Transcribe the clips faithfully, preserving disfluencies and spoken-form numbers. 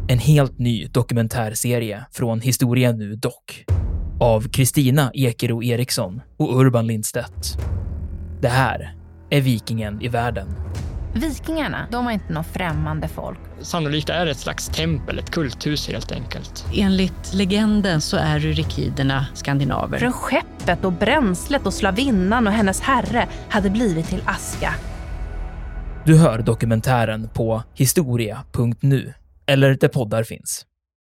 En helt ny dokumentärserie från Historia Nu Dock. Av Kristina Ekero Eriksson och Urban Lindstedt. Det här är Vikingen i världen. Vikingarna, de var inte någon främmande folk. Sannolikt är det ett slags tempel, ett kulthus helt enkelt. Enligt legenden så är rykiderna skandinaver. Från skeppet och bränslet och slavinnan och hennes herre hade blivit till aska. Du hör dokumentären på historia punkt nu eller där poddar finns.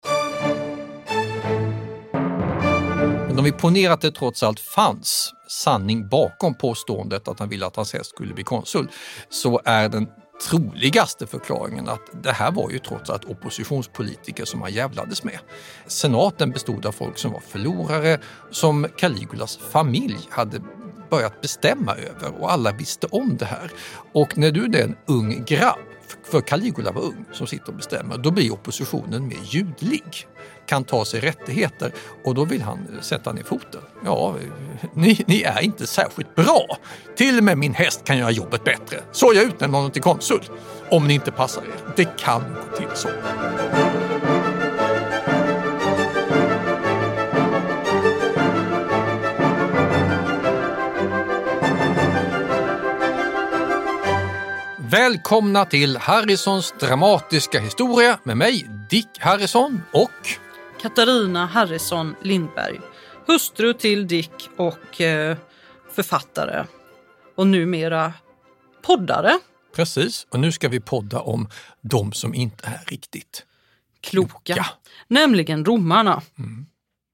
Men om vi ponerar att det trots allt fanns sanning bakom påståendet att han ville att hans häst skulle bli konsul, så är den troligaste förklaringen att det här var ju trots allt oppositionspolitiker som han jävlades med. Senaten bestod av folk som var förlorare, som Caligulas familj hade börjat bestämma över, och alla visste om det här. Och när du är en ung grabb, för Caligula var ung, som sitter och bestämmer, då blir oppositionen mer ljudlig, kan ta sig rättigheter, och då vill han sätta ner foten. Ja, ni, ni är inte särskilt bra. Till och med min häst kan göra jobbet bättre. Så jag utnämner honom till konsul. Om ni inte passar er. Det kan gå till så. Välkomna till Harrisons dramatiska historia med mig, Dick Harrison, och Katarina Harrison Lindberg, hustru till Dick och eh, författare och numera poddare. Precis, och nu ska vi podda om de som inte är riktigt kloka, kloka. Nämligen romarna. Mm.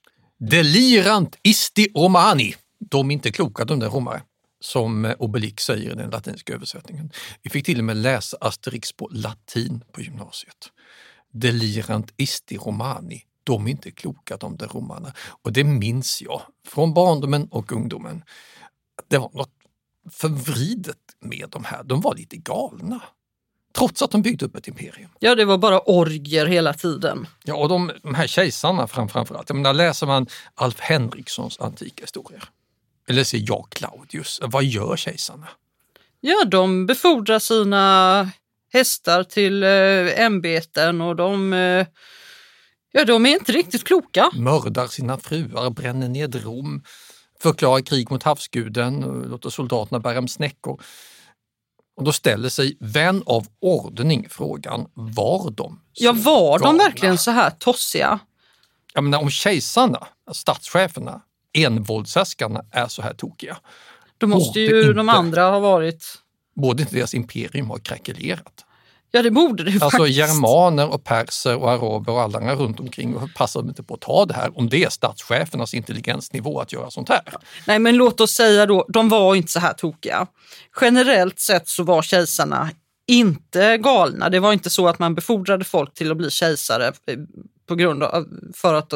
Delirant isti romani, de är inte kloka, de där romare, som Obelix säger i den latinska översättningen. Vi fick till och med läsa Asterix på latin på gymnasiet. Delirant isti romani, de är inte kloka, de där romarna. Och det minns jag från barndomen och ungdomen. Det var något förvridet med de här. De var lite galna. Trots att de byggde upp ett imperium. Ja, det var bara orgier hela tiden. Ja, och de, de här kejsarna fram, framförallt. Jag menar, läser man Alf Henrikssons antika historier. Eller ser jag Claudius. Vad gör kejsarna? Ja, de befordrar sina hästar till eh, ämbeten och de, eh, ja, de är inte riktigt kloka. Mördar sina fruar, bränner ned Rom, förklarar krig mot havsguden, låter soldaterna bära hem snäckor. Och då ställer sig vän av ordning frågan, var de så Ja, var galna? de verkligen så här tossiga? Jag menar, om kejsarna, statscheferna, envåldshärskarna är så här tokiga. Då måste ju inte, de andra ha varit... Borde inte deras imperium ha krackelerat? Ja, det borde det Alltså faktiskt. germaner och perser och araber och alla runt omkring och passar de inte på att ta det här, om det är statschefernas intelligensnivå att göra sånt här. Nej, men låt oss säga då, de var inte så här tokiga. Generellt sett så var kejsarna inte galna. Det var inte så att man befordrade folk till att bli kejsare på grund av, för att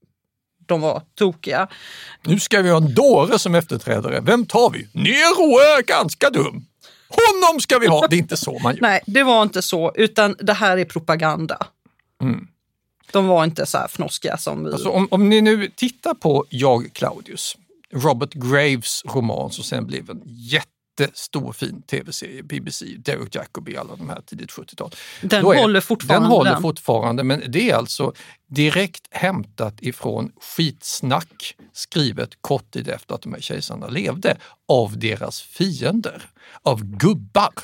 de var tokiga. Nu ska vi ha en dåre som efterträdare. Vem tar vi? Nero är ganska dum. Honom ska vi ha. Det är inte så man gör. Nej, det var inte så, utan det här är propaganda. Mm. De var inte så här fnoskiga som vi. Alltså, om, om ni nu tittar på Jag Claudius, Robert Graves roman, som sen blev en jättestor fin tv-serie, B B C, Derek Jacobi, alla de här tidigt sjuttiotal. Den Då är, håller fortfarande. Den håller fortfarande, men det är alltså direkt hämtat ifrån skitsnack skrivet kort tid efter att de här kejsarna levde av deras fiender, av gubbar.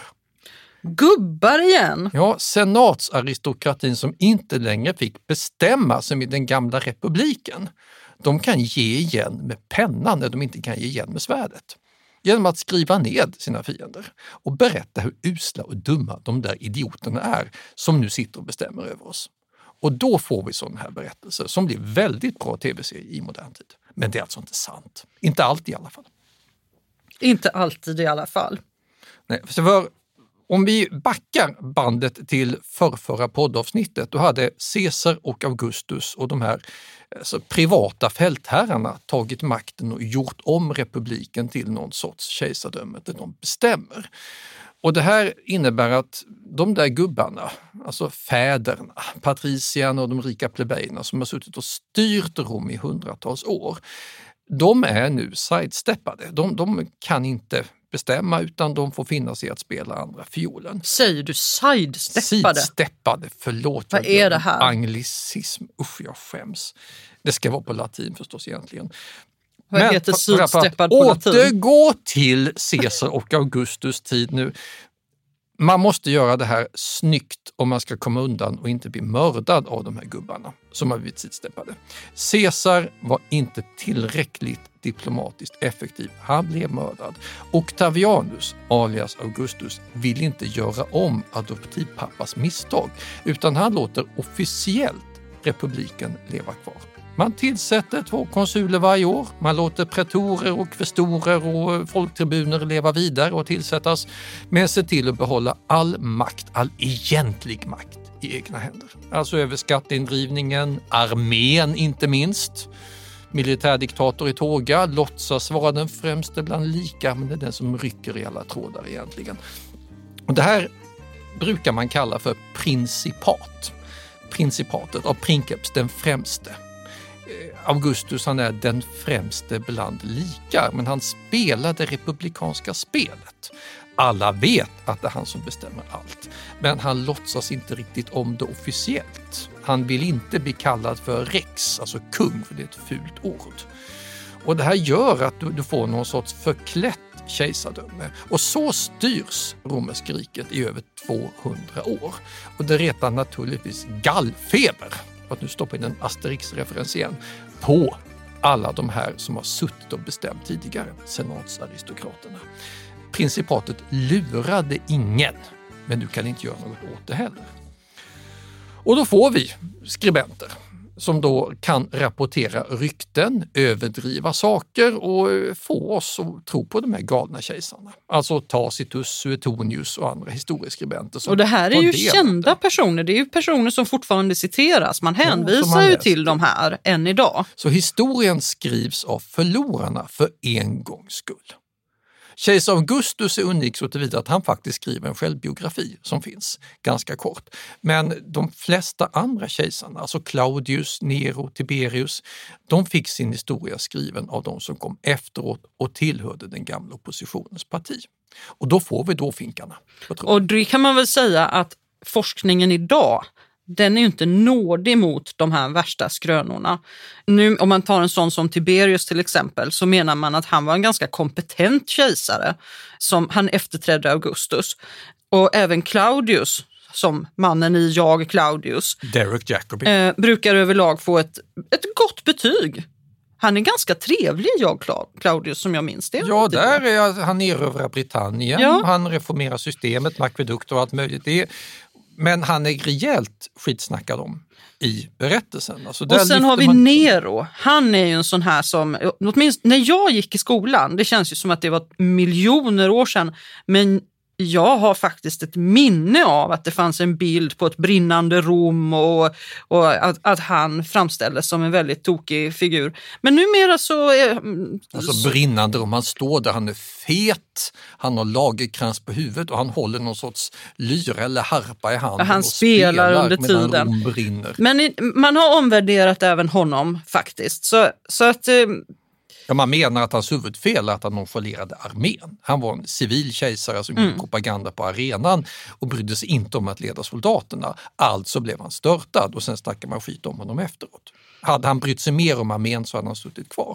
Gubbar igen? Ja, senatsaristokratin som inte längre fick bestämma som i den gamla republiken. De kan ge igen med pennan när de inte kan ge igen med svärdet. Genom att skriva ned sina fiender och berätta hur usla och dumma de där idioterna är som nu sitter och bestämmer över oss. Och då får vi sådana här berättelser som blir väldigt bra tv-serier i modern tid. Men det är alltså inte sant. Inte alltid i alla fall. Inte alltid i alla fall. Nej, för om vi backar bandet till förrförra poddavsnittet, då hade Caesar och Augustus och de här alltså, privata fältherrarna tagit makten och gjort om republiken till någon sorts kejsardöme där de bestämmer. Och det här innebär att de där gubbarna, alltså fäderna, patricierna och de rika plebejerna som har suttit och styrt Rom i hundratals år, de är nu sidesteppade. De, de kan inte bestämma utan de får finna sig att spela andra fiolen. Säger du sidesteppade? Sidesteppade, förlåt. Vad är det här? Anglicism, usch jag skäms. Det ska vara på latin förstås egentligen. Vad Men heter för, för sidsteppad på latin? Återgå till Caesar och Augustus tid nu. Man måste göra det här snyggt om man ska komma undan och inte bli mördad av de här gubbarna som har blivit sidsteppade. Caesar var inte tillräckligt diplomatiskt effektiv. Han blev mördad. Octavianus, alias Augustus, vill inte göra om adoptivpappas misstag utan han låter officiellt republiken leva kvar. Man tillsätter två konsuler varje år. Man låter pretorer och kvestorer och folktribuner leva vidare och tillsättas. Men ser till att behålla all makt, all egentlig makt i egna händer. Alltså över skatteindrivningen, armén inte minst. Militärdiktator i tåga låtsas vara den främste bland lika, men det är den som rycker i alla trådar egentligen. Och det här brukar man kalla för principat. Principatet av princeps, den främste. Augustus han är den främste bland likar, men han spelar det republikanska spelet. Alla vet att det är han som bestämmer allt, men han låtsas inte riktigt om det officiellt. Han vill inte bli kallad för rex, alltså kung, för det är ett fult ord. Och det här gör att du, du får någon sorts förklätt kejsardöme. Och så styrs romerska riket i över tvåhundra år. Och det retar naturligtvis gallfeber, att nu stoppa in en Asterix-referens igen, på alla de här som har suttit och bestämt tidigare, senatsaristokraterna. Principatet lurade ingen, men du kan inte göra något åt det heller. Och då får vi skribenter som då kan rapportera rykten, överdriva saker och få oss att tro på de här galna kejsarna. Alltså Tacitus, Suetonius och andra historieskribenter. Som och det här är ju kända personer, det är ju personer som fortfarande citeras. Man hänvisar ja, ju till de här än idag. Så historien skrivs av förlorarna för en gångs skull. Kejsar Augustus är unik så tillvida att han faktiskt skriver en självbiografi som finns ganska kort. Men de flesta andra kejsarna, alltså Claudius, Nero, Tiberius, de fick sin historia skriven av de som kom efteråt och tillhörde den gamla oppositionens parti. Och då får vi då finkarna. Och det kan man väl säga att forskningen idag, den är ju inte nådig mot de här värsta skrönorna. Nu om man tar en sån som Tiberius till exempel så menar man att han var en ganska kompetent kejsare som han efterträdde Augustus. Och även Claudius, som mannen i Jag Claudius, Derek Jacobi, eh, brukar överlag få ett, ett gott betyg. Han är ganska trevlig, jag Claudius, som jag minns det. Ja, där är han erövrar Britannien. Ja. Han reformerar systemet med akvedukt och allt möjligt. Det är, men han är rejält skitsnackad om i berättelsen. Alltså, och sen har vi man... Nero. Han är ju en sån här som, åtminstone när jag gick i skolan, det känns ju som att det var miljoner år sedan, men jag har faktiskt ett minne av att det fanns en bild på ett brinnande Rom och, och att, att han framställdes som en väldigt tokig figur. Men numera så är... Alltså brinnande Rom, han står där, han är fet, han har lagerkrans på huvudet och han håller någon sorts lyra eller harpa i handen. Han och spelar, spelar under tiden. Rom brinner. Men man har omvärderat även honom faktiskt. Så, så att... Ja, man menar att hans huvudfel är att han nonchalerade armén. Han var en civil kejsare som gjorde mm. propaganda på arenan och brydde sig inte om att leda soldaterna. Alltså blev han störtad och sen snackade man skit om honom efteråt. Hade han brytt sig mer om armén så hade han suttit kvar.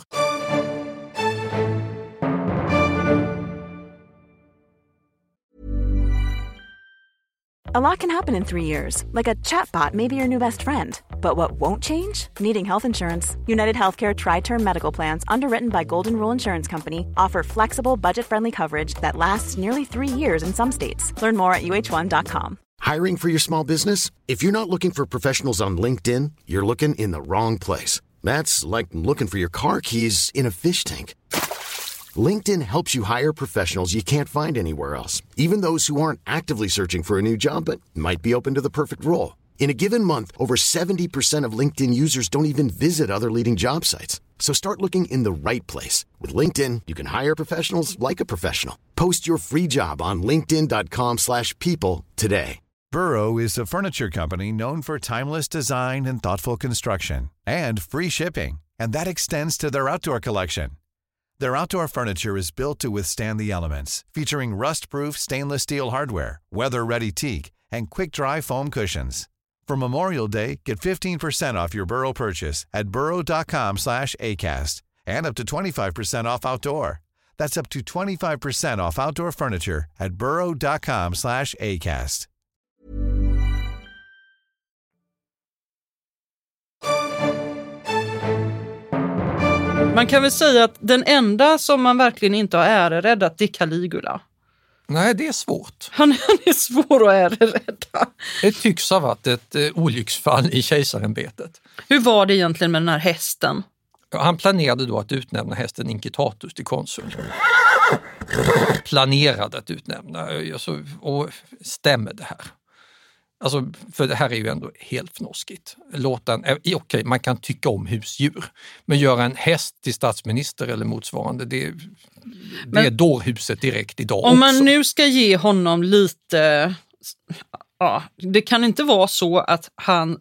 A lot can happen in three years, like a chatbot may be your new best friend. But what won't change? Needing health insurance. United Healthcare Tri-Term Medical Plans, underwritten by Golden Rule Insurance Company, offer flexible, budget-friendly coverage that lasts nearly three years in some states. Learn more at U H one dot com. Hiring for your small business? If you're not looking for professionals on LinkedIn, you're looking in the wrong place. That's like looking for your car keys in a fish tank. LinkedIn helps you hire professionals you can't find anywhere else, even those who aren't actively searching for a new job but might be open to the perfect role. In a given month, over seventy percent of LinkedIn users don't even visit other leading job sites. So start looking in the right place. With LinkedIn, you can hire professionals like a professional. Post your free job on linkedin dot com slash people today. Burrow is a furniture company known for timeless design and thoughtful construction and free shipping. And that extends to their outdoor collection. Their outdoor furniture is built to withstand the elements, featuring rust-proof stainless steel hardware, weather-ready teak, and quick-dry foam cushions. For Memorial Day, get fifteen percent off your Burrow purchase at burrow.com slash ACAST and up to twenty-five percent off outdoor. That's up to twenty-five percent off outdoor furniture at burrow.com slash ACAST. Man kan väl säga att den enda som man verkligen inte har äreräddat, det är Caligula. Nej, det är svårt. Han, han är svår att ärerädda. Det tycks ha varit ett eh, olycksfall i kejsarämbetet. Hur var det egentligen med den här hästen? Han planerade då att utnämna hästen Incitatus till konsul. Planerade att utnämna. Alltså, och stämmer det här? Alltså, för det här är ju ändå helt fnoskigt. Låta en, okej, okay, man kan tycka om husdjur, men göra en häst till statsminister eller motsvarande, det, det men, är dårhuset direkt idag om också. Man nu ska ge honom lite... Ja, det kan inte vara så att han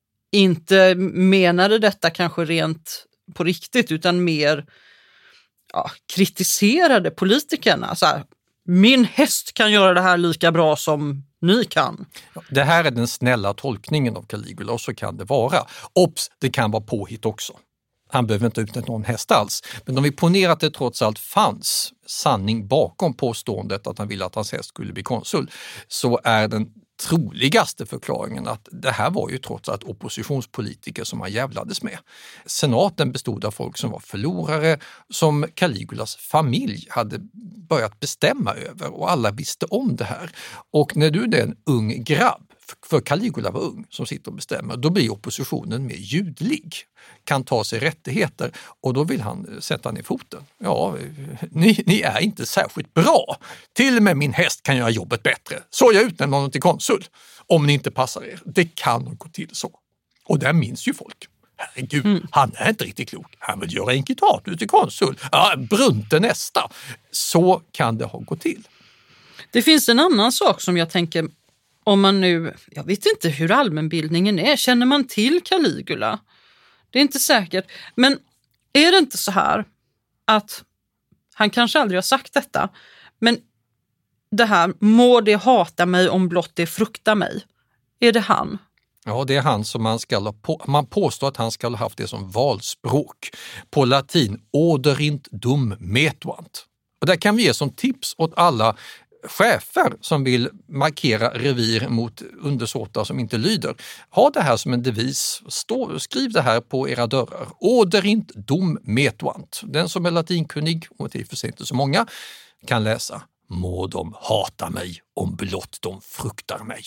inte menade detta kanske rent på riktigt, utan mer ja, kritiserade politikerna. Så här, min häst kan göra det här lika bra som ni kan. Det här är den snälla tolkningen av Caligula, och så kan det vara. Obs, det kan vara påhitt också. Han behöver inte utnämna någon häst alls. Men om vi ponerar att det trots allt fanns sanning bakom påståendet att han ville att hans häst skulle bli konsul, så är den troligaste förklaringen att det här var ju trots allt oppositionspolitiker som han jävlades med. Senaten bestod av folk som var förlorare, som Caligulas familj hade börjat bestämma över, och alla visste om det här. Och när du är en ung grabb, för Caligula var ung, som sitter och bestämmer, då blir oppositionen mer ljudlig, kan ta sig rättigheter, och då vill han sätta ner foten. Ja, ni, ni är inte särskilt bra. Till och med min häst kan göra jobbet bättre. Så jag utnämner honom till konsul. Om ni inte passar er. Det kan gå till så. Och där minns ju folk. Herregud, mm. han är inte riktigt klok. Han vill göra Incitatus till konsul. Ja, Brunte nästa. Så kan det ha gått till. Det finns en annan sak som jag tänker, om man nu, jag vet inte hur allmänbildningen är. Känner man till Caligula? Det är inte säkert. Men är det inte så här att han kanske aldrig har sagt detta, men det här, må det hata mig om blott det fruktar mig. Är det han? Ja, det är han som man ska på, man påstår att han ska ha haft det som valspråk. På latin, oderint dum metuant. Och där kan vi ge som tips åt alla chefer som vill markera revir mot undersåtar som inte lyder. Ha det här som en devis. Stå, skriv det här på era dörrar. Oderint dum metuant. Den som är latinkunnig, och det är för sig inte så många, kan läsa. Må de hata mig om blott de fruktar mig.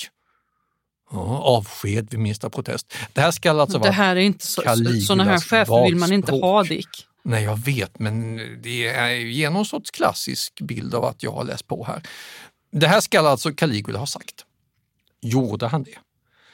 Ja, avsked vid minsta protest. Det här ska alltså vara det här är inte så, såna här chefer vill man inte ha, Dick. Nej, jag vet, men det är ju någon sorts klassisk bild av att jag har läst på här. Det här ska alltså Caligula ha sagt. Gjorde han det?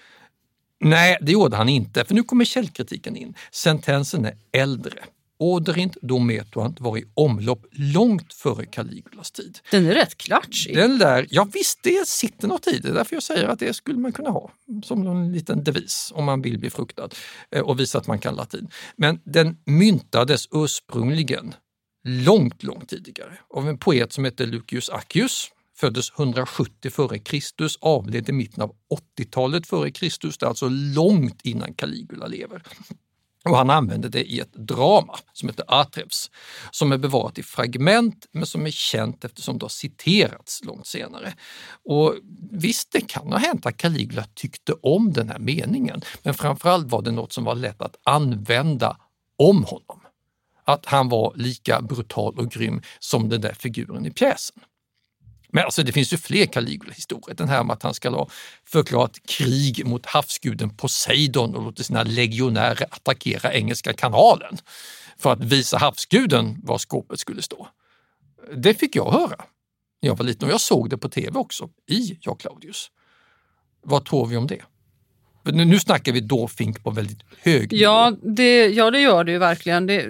Nej, det gjorde han inte, för nu kommer källkritiken in. Sentensen är äldre. Oderint dum metuant var i omlopp långt före Caligulas tid. Den är rätt klatschig. Den där, ja visst, det sitter något i det. Därför jag säger att det skulle man kunna ha som en liten devis om man vill bli fruktad och visa att man kan latin. Men den myntades ursprungligen långt, långt tidigare av en poet som heter Lucius Accius. Föddes hundrasjuttio före Kristus, avled i mitten av åttiotalet före Kristus, det är alltså långt innan Caligula lever. Och han använde det i ett drama som heter Atrevs, som är bevarat i fragment men som är känt eftersom det har citerats långt senare. Och visst, det kan ha hänt att Caligula tyckte om den här meningen, men framförallt var det något som var lätt att använda om honom. Att han var lika brutal och grym som den där figuren i pjäsen. Men alltså det finns ju fler Caligula-historier. Den här med att han ska ha förklarat krig mot havsguden Poseidon och låtit sina legionärer attackera Engelska kanalen för att visa havsguden var skåpet skulle stå. Det fick jag höra när jag var liten, och jag såg det på tv också i Jag Claudius. Vad tror vi om det? Nu, nu snackar vi dåfink på väldigt hög nivå. Ja, det, ja, det gör det ju verkligen. Det...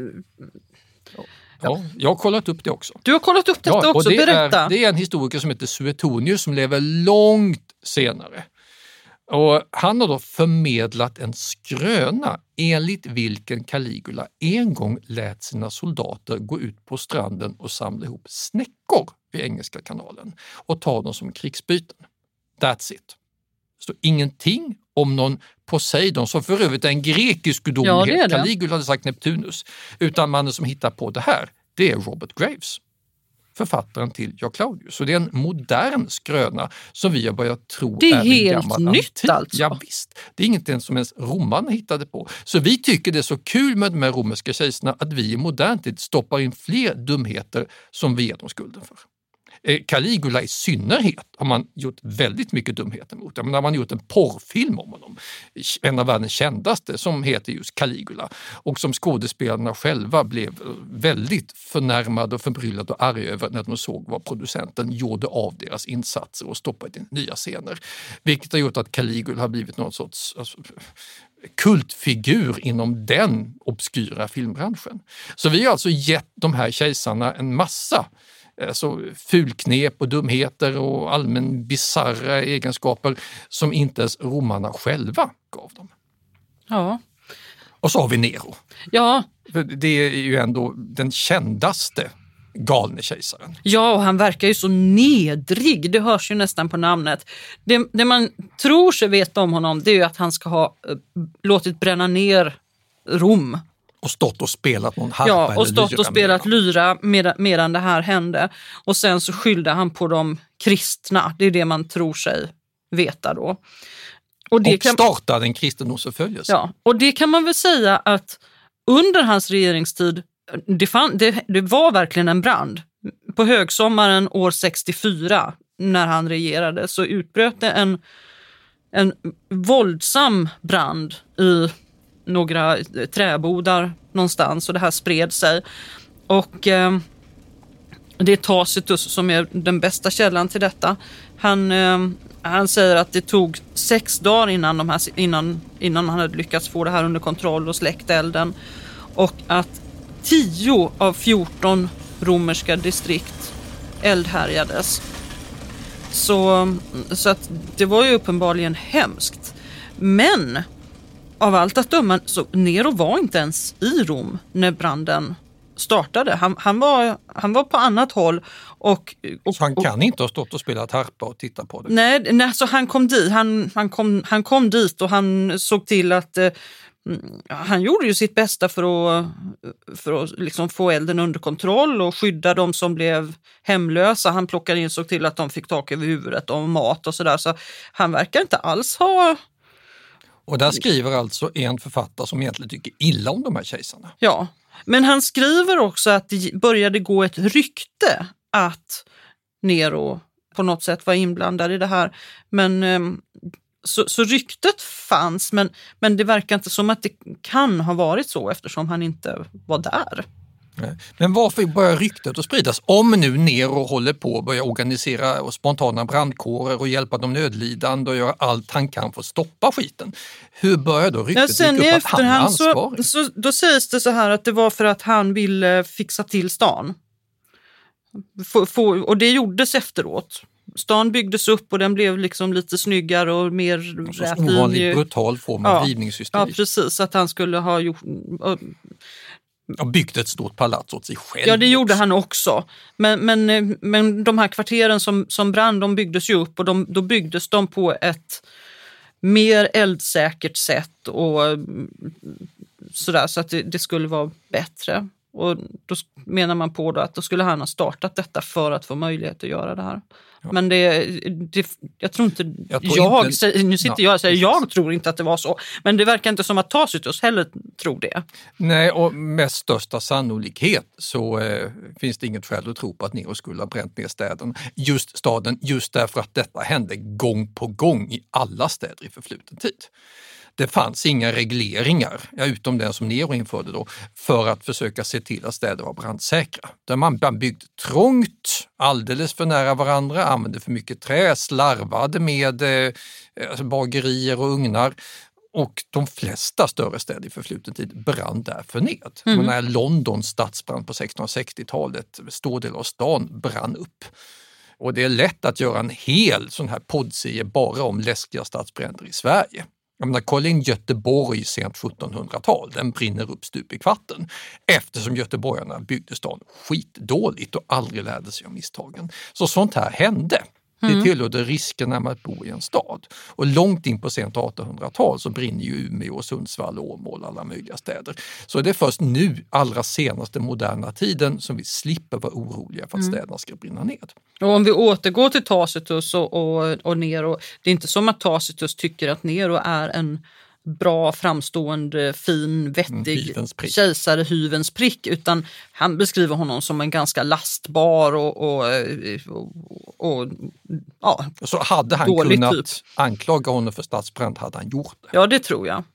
Ja, jag har kollat upp det också. Du har kollat upp detta ja, också, det berätta. Är, det är en historiker som heter Suetonius som lever långt senare. Och han har då förmedlat en skröna enligt vilken Caligula en gång lät sina soldater gå ut på stranden och samla ihop snäckor vid Engelska kanalen och ta dem som krigsbyten. That's it. Så ingenting om någon Poseidon, som för övrigt är en grekisk gudomlighet. Ja, Caligula hade sagt Neptunus. Utan mannen som hittar på det här, det är Robert Graves, författaren till Ja Claudius. Så det är en modern skröna som vi har börjat tro det är, är helt en gammal nytt antik. Alltså. Ja, visst. Det är ingenting som ens romarna hittade på. Så vi tycker det är så kul med de här romerska kejsarna att vi i modern tid stoppar in fler dumheter som vi ger dem skulden för. Caligula i synnerhet har man gjort väldigt mycket dumheter mot. Men när man gjort en porrfilm om honom, en av världens kändaste, som heter just Caligula, och som skådespelarna själva blev väldigt förnärmade och förbryllade och arga över när de såg vad producenten gjorde av deras insatser och stoppade in nya scener. Vilket har gjort att Caligula har blivit någon sorts alltså, kultfigur inom den obskyra filmbranschen. Så vi har alltså gett de här kejsarna en massa alltså fulknep och dumheter och allmän bizarra egenskaper som inte ens romarna själva gav dem. Ja. Och så har vi Nero. Ja. För det är ju ändå den kändaste galne kejsaren. Ja, och han verkar ju så nedrig. Det hörs ju nästan på namnet. Det, det man tror sig veta om honom, det är ju att han ska ha äh, låtit bränna ner Rom. Och stått och spelat någon harpa Ja, och stått lyra och spelat lyra med, medan det här hände. Och sen så skyllde han på de kristna. Det är det man tror sig veta då. Och, det och kan, startade en kristendomsförföljelse. Ja, och det kan man väl säga att under hans regeringstid, det, fann, det, det var verkligen en brand. På högsommaren år sextiofyra, när han regerade, så utbröt det en, en våldsam brand i några träbodar någonstans, och det här spred sig. Och eh, det är Tacitus som är den bästa källan till detta. Han, eh, han säger att det tog sex dagar innan, de här, innan, innan han hade lyckats få det här under kontroll och släckt elden. Och att tio av fjorton romerska distrikt eldhärjades. Så, så att det var ju uppenbarligen hemskt. Men av allt att döma, så Nero var inte ens i Rom när branden startade. Han, han, var, han var på annat håll. Och, och, så han kan och, inte ha stått och spelat harpa och tittat på det? Nej, nej så han kom dit. Han, han, kom, han kom dit och han såg till att eh, han gjorde ju sitt bästa för att, för att liksom få elden under kontroll och skydda de som blev hemlösa. Han plockade in, såg till att de fick tak över huvudet och mat och sådär. Så han verkar inte alls ha... Och där skriver alltså en författare som egentligen tycker illa om de här kejsarna. Ja, men han skriver också att det började gå ett rykte att Nero på något sätt var inblandad i det här. Men så, så ryktet fanns, men, men det verkar inte som att det kan ha varit så eftersom han inte var där. Men varför börjar ryktet att spridas? Om nu Nero håller på att börja organisera spontana brandkårer och hjälpa de nödlidande och göra allt han kan för att stoppa skiten. Hur börjar då ryktet ja, sen dyka upp att han är så, ansvarig? så, då sägs det så här att det var för att han ville fixa till stan. Få, få, och det gjordes efteråt. Stan byggdes upp och den blev liksom lite snyggare och mer rätt in. Ovanligt brutal form av ja, rivningshysteri. Ja, precis. Att han skulle ha gjort... Och byggt ett stort palats åt sig själv. Ja, det gjorde också. han också. Men, men, men de här kvarteren som, som brann, de byggdes ju upp och de, då byggdes de på ett mer eldsäkert sätt och sådär, så att det, det skulle vara bättre. Och då menar man på då att då skulle han ha startat detta för att få möjlighet att göra det här. Ja. Men det, det, jag tror inte, jag, tror jag inte, nu sitter ja, jag och säger, jag tror inte att det var så. Men det verkar inte som att Tacitus heller tror det. Nej, och med största sannolikhet så eh, finns det inget skäl att tro på att Nero skulle ha bränt ner städen. Just staden, just därför att detta hände gång på gång i alla städer i förfluten tid. Det fanns inga regleringar, ja, utom den som Nero införde då, för att försöka se till att städer var brandsäkra. Där man byggde trångt, alldeles för nära varandra, använde för mycket trä, slarvade med eh, alltså bagerier och ugnar. Och de flesta större städer i förfluten tid brann därför ned. Mm. När Londons stadsbrand på sextonhundrasextiotalet, stor del av stan brann upp. Och det är lätt att göra en hel sån här poddserie bara om läskiga stadsbränder i Sverige. Jag menar, kolla in Göteborg sent sjuttonhundratal, den brinner upp stup i kvarten eftersom göteborgarna byggde stan skitdåligt och aldrig lärde sig av misstagen. Så sånt här hände. Det tillhörde riskerna med att bo i en stad. Och långt in på sent artonhundratal så brinner ju Umeå, Sundsvall, Åmål, alla möjliga städer. Så det är först nu, allra senaste moderna tiden, som vi slipper vara oroliga för att mm. städerna ska brinna ned. Och om vi återgår till Tacitus och, och, och Nero, det är inte som att Tacitus tycker att Nero är en bra, framstående, fin, vettig mm, kejsare, hyvens prick, utan han beskriver honom som en ganska lastbar och, och, och, och ja, så hade han kunnat typ. anklaga honom för stadsbrand hade han gjort det. Ja, det tror jag.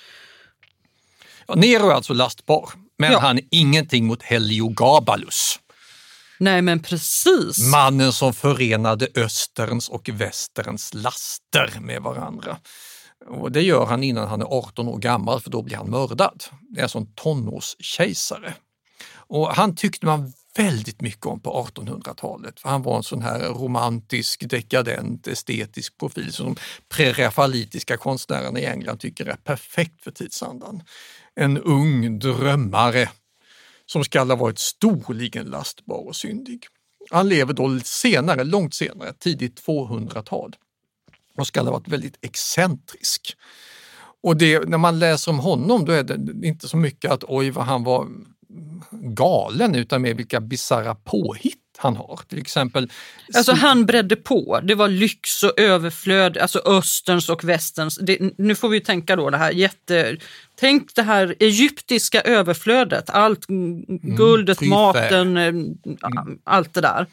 Ja, Nero är alltså lastbar, men ja. han är ingenting mot Heliogabalus. Nej, men precis. Mannen som förenade österns och västerns laster med varandra. Och det gör han innan han är arton år gammal, för då blir han mördad. Det är alltså en tonårskejsare. Och han tyckte man väldigt mycket om på artonhundratalet. För han var en sån här romantisk, dekadent, estetisk profil som prerafalitiska konstnärerna i England tycker är perfekt för tidsandan. En ung drömmare som ska ha varit storligen lastbar och syndig. Han lever då senare, långt senare, tidigt tvåhundratal. Och ska ha varit väldigt excentrisk. Och det, när man läser om honom då är det inte så mycket att oj vad han var galen, utan med vilka bizarra påhitt han har. Till exempel... Alltså han bredde på. Det var lyx och överflöd, alltså österns och västerns. Det, nu får vi tänka då det här jätte... Tänk det här egyptiska överflödet. Allt guldet, mm, maten, mm. allt det där.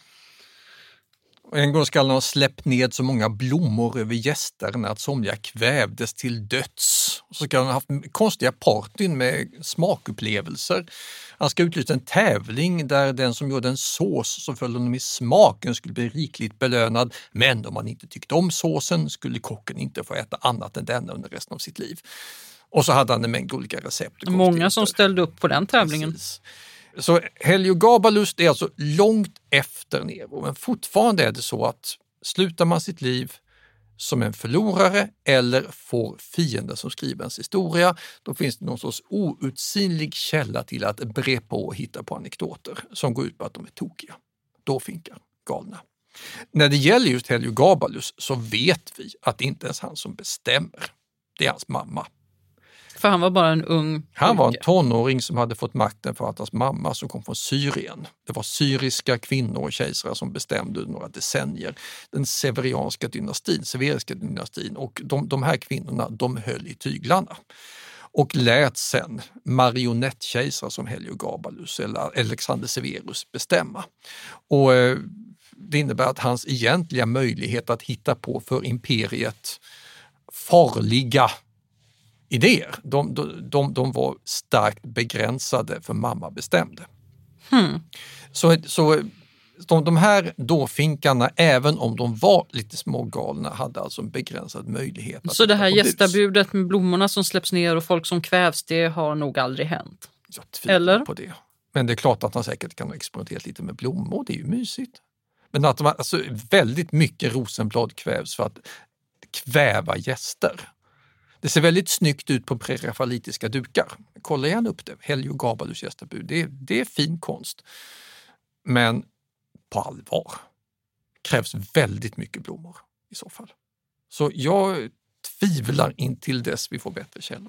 En gång ska han ha släppt ned så många blommor över gästerna att somliga kvävdes till döds. Så ska han ha haft konstiga partyn med smakupplevelser. Han ska utlysa en tävling där den som gjorde en sås som föll honom i smaken skulle bli rikligt belönad. Men om man inte tyckte om såsen skulle kocken inte få äta annat än denna under resten av sitt liv. Och så hade han en mängd olika recept. Många som ställde upp på den tävlingen. Precis. Så Heliogabalus är alltså långt efter Nero, men fortfarande är det så att slutar man sitt liv som en förlorare eller får fiender som skriver ens historia, då finns det någon sorts outsinlig källa till att bre på och hitta på anekdoter som går ut på att de är tokiga. Då finkar galna. När det gäller just Heliogabalus så vet vi att det inte ens han som bestämmer. Det är hans mamma. För han var bara en ung... Han var en tonåring som hade fått makten för att hans mamma som kom från Syrien. Det var syriska kvinnor och kejsare som bestämde under några decennier. Den severianska dynastin, severiska dynastin. Och de, de här kvinnorna, de höll i tyglarna. Och lät sen marionettkejsare som Heliogabalus eller Alexander Severus bestämma. Och eh, det innebär att hans egentliga möjlighet att hitta på för imperiet farliga idéer, de, de, de, de var starkt begränsade för mamma bestämde. Hmm. Så, så de, de här dåfinkarna, även om de var lite smågalna, hade alltså en begränsad möjlighet. Så det här gästabudet med blommorna som släpps ner och folk som kvävs, det har nog aldrig hänt? Jag tvivlar Eller? på det. Men det är klart att han säkert kan ha experimenterat lite med blommor, det är ju mysigt. Men att de, alltså, väldigt mycket rosenblad kvävs för att kväva gäster. Det ser väldigt snyggt ut på prerafalitiska dukar. Kolla gärna upp det. Heliogabalus gästabud. Det, det är fin konst. Men på allvar krävs väldigt mycket blommor i så fall. Så jag tvivlar in till dess vi får bättre källor.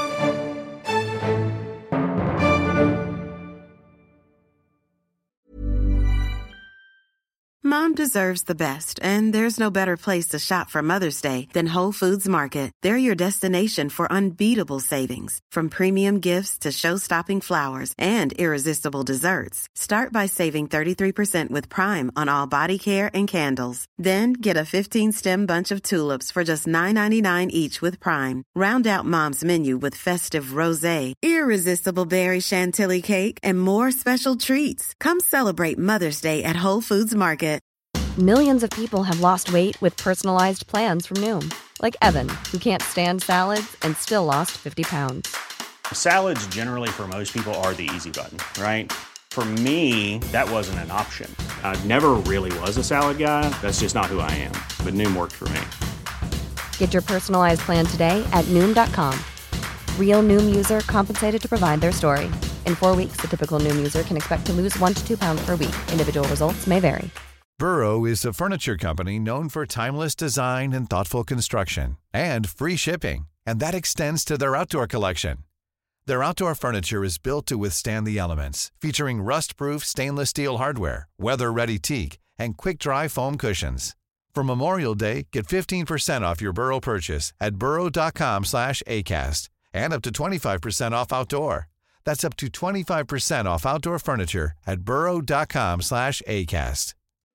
Mom deserves the best, and there's no better place to shop for Mother's Day than Whole Foods Market. They're your destination for unbeatable savings, from premium gifts to show-stopping flowers and irresistible desserts. Start by saving thirty-three percent with Prime on all body care and candles. Then get a fifteen-stem bunch of tulips for just nine ninety-nine each with Prime. Round out Mom's menu with festive rosé, irresistible berry chantilly cake, and more special treats. Come celebrate Mother's Day at Whole Foods Market. Millions of people have lost weight with personalized plans from Noom. Like Evan, who can't stand salads and still lost fifty pounds. Salads generally for most people are the easy button, right? For me, that wasn't an option. I never really was a salad guy. That's just not who I am. But Noom worked for me. Get your personalized plan today at Noom dot com. Real Noom user compensated to provide their story. In four weeks, the typical Noom user can expect to lose one to two pounds per week. Individual results may vary. Burrow is a furniture company known for timeless design and thoughtful construction, and free shipping, and that extends to their outdoor collection. Their outdoor furniture is built to withstand the elements, featuring rust-proof stainless steel hardware, weather-ready teak, and quick-dry foam cushions. For Memorial Day, get fifteen percent off your Burrow purchase at burrow dot com slash acast, and up to twenty-five percent off outdoor. That's up to twenty-five percent off outdoor furniture at burrow dot com slash acast.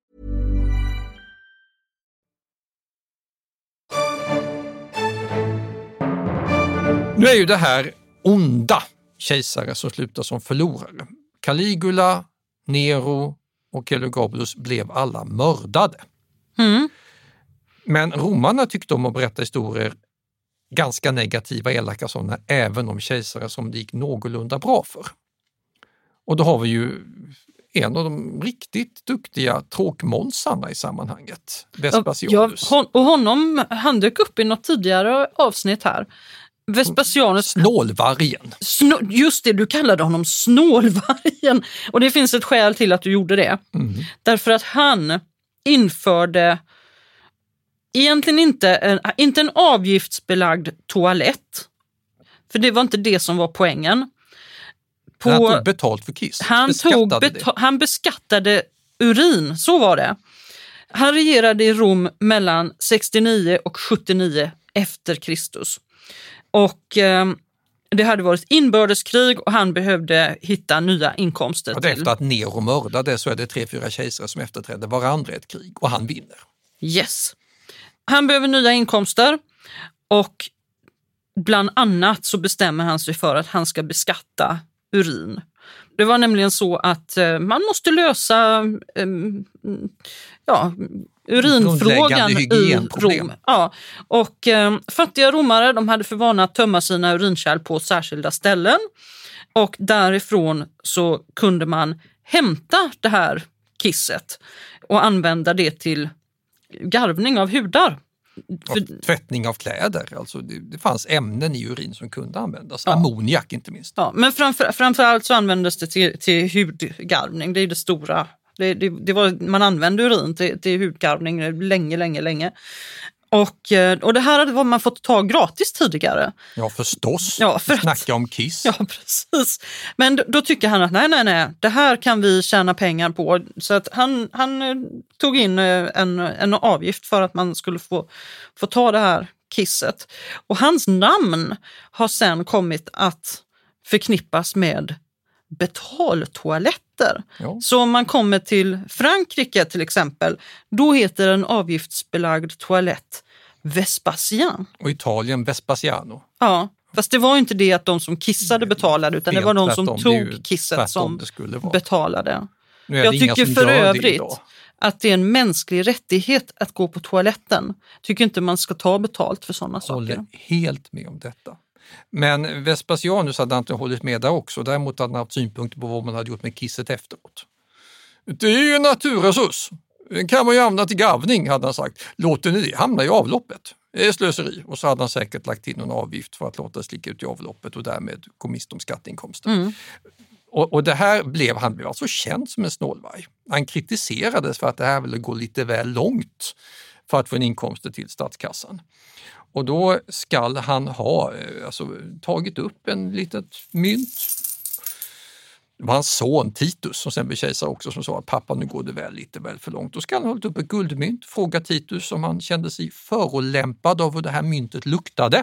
Nu är ju det här onda kejsare som slutar som förlorare. Caligula, Nero och Elagabalus blev alla mördade. Mm. Men romarna tyckte om att berätta historier, ganska negativa, elaka sådana, även om kejsare som det gick någorlunda bra för. Och då har vi ju en av de riktigt duktiga tråkmånsarna i sammanhanget, Vespasianus. Ja, och honom, han dök upp i något tidigare avsnitt här. Vespasianus. Snålvargen. Snå, just det, du kallade honom snålvargen. Och det finns ett skäl till att du gjorde det. Mm. Därför att han införde egentligen inte en, inte en avgiftsbelagd toalett. För det var inte det som var poängen. På, han tog betalt för kiss. Han, tog beta- han beskattade urin, så var det. Han regerade i Rom mellan sextionio och sjuttionio efter Kristus. Och eh, det hade varit inbördeskrig och han behövde hitta nya inkomster. Ja, efter att Nero mördade så är det tre, fyra kejsare som efterträdde varandra ett krig och han vinner. Yes. Han behöver nya inkomster och bland annat så bestämmer han sig för att han ska beskatta urin. Det var nämligen så att eh, man måste lösa eh, ja, urinfrågan i Rom. Ja. Och eh, fattiga romare, de hade för vana att tömma sina urinkärl på särskilda ställen. Och därifrån så kunde man hämta det här kisset och använda det till garvning av hudar. För, tvättning av kläder, alltså det, det fanns ämnen i urin som kunde användas, ja. Ammoniak inte minst. Ja, men framför, framförallt så användes det till, till hudgarvning, det är det stora. Det, det, det var, man använde urin till, till hudgarvning länge, länge, länge. Och, och det här hade man fått ta gratis tidigare. Ja, förstås. Ja, för snacka om kiss. Ja, precis. Men då, då tycker han att nej, nej, nej, det här kan vi tjäna pengar på. Så att han, han tog in en, en avgift för att man skulle få, få ta det här kisset. Och hans namn har sen kommit att förknippas med betaltoaletter. Ja. Så om man kommer till Frankrike till exempel, då heter en avgiftsbelagd toalett Vespasian. Och Italien Vespasiano. Ja, fast det var inte det att de som kissade betalade, utan det var de som tog kisset som betalade. Jag tycker för övrigt att det är en mänsklig rättighet att gå på toaletten. Tycker inte man ska ta betalt för sådana saker. Jag håller helt med om detta. Men Vespasianus hade inte hållit med där också. Däremot hade han haft synpunkter på vad man hade gjort med kisset efteråt. Det är ju en naturresurs. Den kan man ju använda till garvning, hade han sagt. Låter ni det hamna i avloppet? Det är slöseri. Och så hade han säkert lagt till någon avgift för att låta det slicka ut i avloppet och därmed gå miste om skatteinkomster. Mm. Och, och det här blev, han blev alltså känd som en snålvarg. Han kritiserades för att det här ville gå lite väl långt för att få en inkomster till statskassan. Och då skall han ha alltså, tagit upp en litet mynt. Det var hans son Titus som sen blev kejsare också som sa att pappa, nu går det väl lite väl för långt. Då ska han ha hållit upp ett guldmynt, fråga Titus om han kände sig förolämpad av hur det här myntet luktade.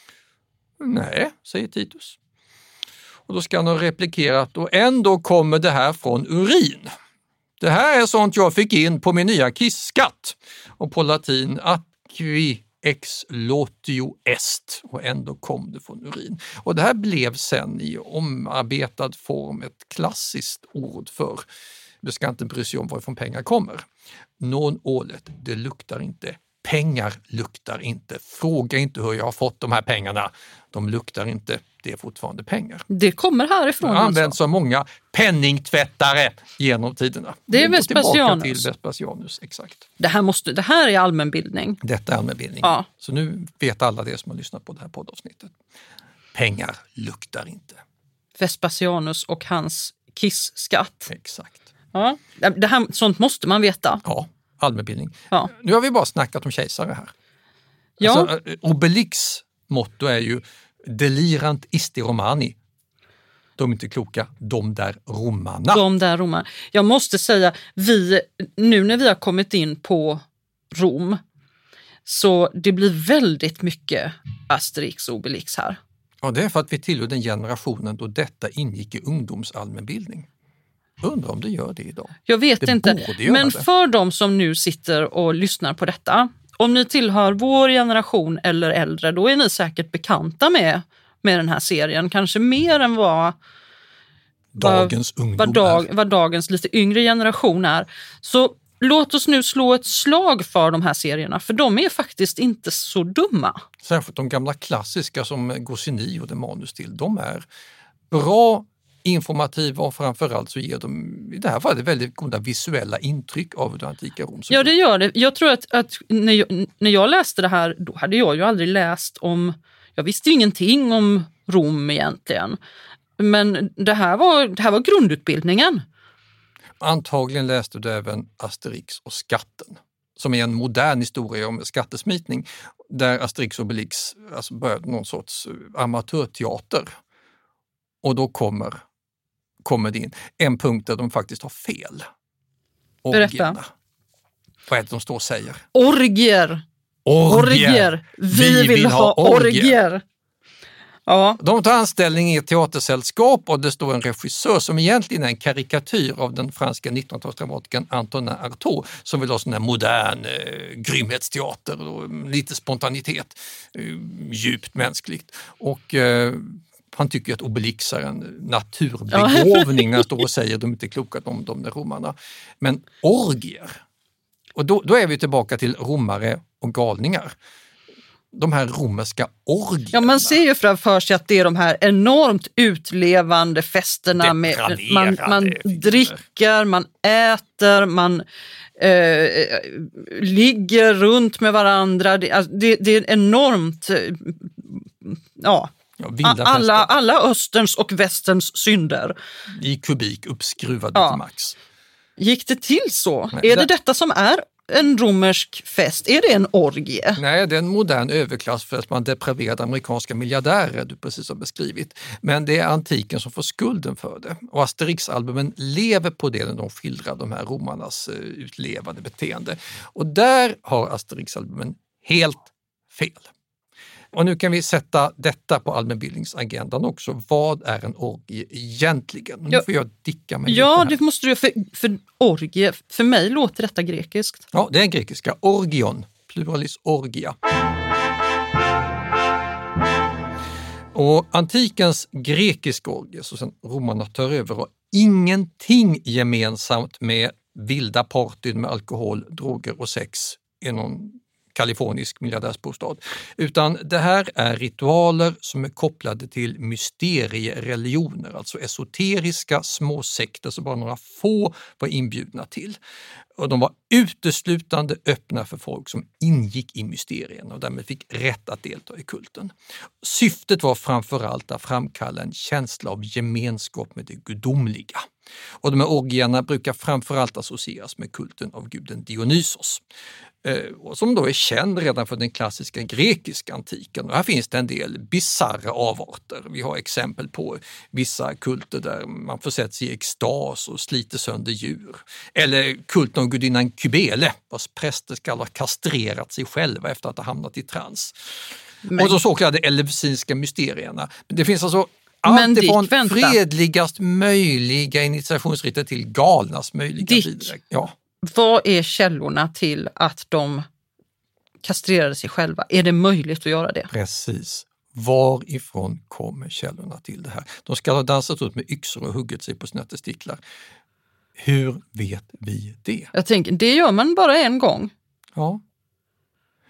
Nej, säger Titus. Och då ska han ha replikerat, och ändå kommer det här från urin. Det här är sånt jag fick in på min nya kissskatt. Och på latin aqui ex lotio est, och ändå kom det från urin. Och det här blev sen i omarbetad form ett klassiskt ord för, det ska inte bry sig om varifrån pengar kommer. Non olet, det luktar inte. Pengar luktar inte. Fråga inte hur jag har fått de här pengarna. De luktar inte. det är fortfarande pengar. Det kommer härifrån. Det används alltså. som många penningtvättare genom tiderna. Det är Vespasianus. Till Vespasianus, exakt. Det här, måste, det här är allmänbildning. Detta är allmänbildning. Ja. Så nu vet alla det som har lyssnat på det här poddavsnittet. Pengar luktar inte. Vespasianus och hans kissskatt. Exakt. Ja. Det här, sånt måste man veta. Ja, allmänbildning. Ja. Nu har vi bara snackat om kejsare här. Ja. Alltså, Obelix motto är ju delirant isti romani. De är inte kloka, de där romarna. De där romarna. Jag måste säga, vi, nu när vi har kommit in på Rom, så det blir väldigt mycket Asterix och Obelix här. Ja, det är för att vi tillhör den generationen då detta ingick i ungdomsallmänbildning. Undrar om det gör det idag. Jag vet det inte, men det. för de som nu sitter och lyssnar på detta, om ni tillhör vår generation eller äldre, då är ni säkert bekanta med, med den här serien. Kanske mer än vad, dagens, vad, vad, dag, vad dagens lite yngre generation är. Så låt oss nu slå ett slag för de här serierna, för de är faktiskt inte så dumma. Särskilt de gamla klassiska som Goscinny och det manus till, de är bra, informativa och framförallt så ger de, i det här var det väldigt goda visuella intryck av det antika Rom. Ja, det gör det. Jag tror att, att när, jag, när jag läste det här, då hade jag ju aldrig läst om, jag visste ju ingenting om Rom egentligen. Men det här var, det här var grundutbildningen. Antagligen läste du även Asterix och skatten, som är en modern historia om skattesmitning, där Asterix och Obelix alltså började någon sorts amatörteater. Och då kommer, kommer det in en punkt där de faktiskt har fel. Orgierna. Berätta. Vad är det de står och säger? Orgier. Orgier. Orgier. Vi, Vi vill, vill ha orgier. orgier. Ja. De tar anställning i ett teatersällskap och det står en regissör som egentligen är en karikatyr av den franska nittonhundratalsdramatikern Antonin Artaud som vill ha sån här modern eh, grymhetsteater och lite spontanitet, eh, djupt mänskligt. Och eh, han tycker att Obelix är en naturbegåvning när han står och säger att de inte är kloka om de där romarna. Men orgier, och då, då är vi tillbaka till romare och galningar. De här romerska orgierna. Ja, man ser ju framför sig att det är de här enormt utlevande festerna. Med, man man dricker, man äter, man eh, ligger runt med varandra. Det, alltså, det, det är enormt... Eh, ja, ja alla, alla österns och västerns synder. I kubik uppskruvade ja. till max. Gick det till så? Nej, är det, det detta som är en romersk fest? Är det en orgie? Nej, det är en modern överklassfest bland depraverade amerikanska miljardärer du precis har beskrivit. Men det är antiken som får skulden för det. Och Asterix-albumen lever på det när de skildrar de här romarnas uh, utlevande beteende. Och där har Asterix-albumen helt fel. Och nu kan vi sätta detta på allmänbildningsagendan också. Vad är en orgie egentligen? Nu ja, får jag dicka mig Ja, det måste du. För, för orgie, för mig låter detta grekiskt. Ja, det är grekiska. Orgion, pluralis orgia. Och antikens grekiska orgie, så sen romarna tar över, har ingenting gemensamt med vilda partyn med alkohol, droger och sex i någon kalifornisk miljardärsbostad. Utan det här är ritualer som är kopplade till mysteriereligioner, alltså esoteriska små sekter som bara några få var inbjudna till. Och de var uteslutande öppna för folk som ingick i mysterierna och därmed fick rätt att delta i kulten. Syftet var framförallt att framkalla en känsla av gemenskap med det gudomliga. Och de här orgierna brukar framförallt associeras med kulten av guden Dionysos, som då är känd redan för den klassiska grekiska antiken. Och här finns det en del bizarra avarter. Vi har exempel på vissa kulter där man försätts i extas och sliter sönder djur. Eller kulten av gudinnan Kybele, vars präster ska ha kastrerat sig själva efter att ha hamnat i trans. Men... Och de så kallade eleusinska mysterierna. Det finns alltså allt ifrån fredligast möjliga initiationsriter till galnast möjliga Dick. Vidare. Ja. Vad är källorna till att de kastrerade sig själva? Är det möjligt att göra det? Precis. Varifrån kommer källorna till det här? De ska ha dansat ut med yxor och huggit sig på sina testiklar. Hur vet vi det? Jag tänker, det gör man bara en gång. Ja.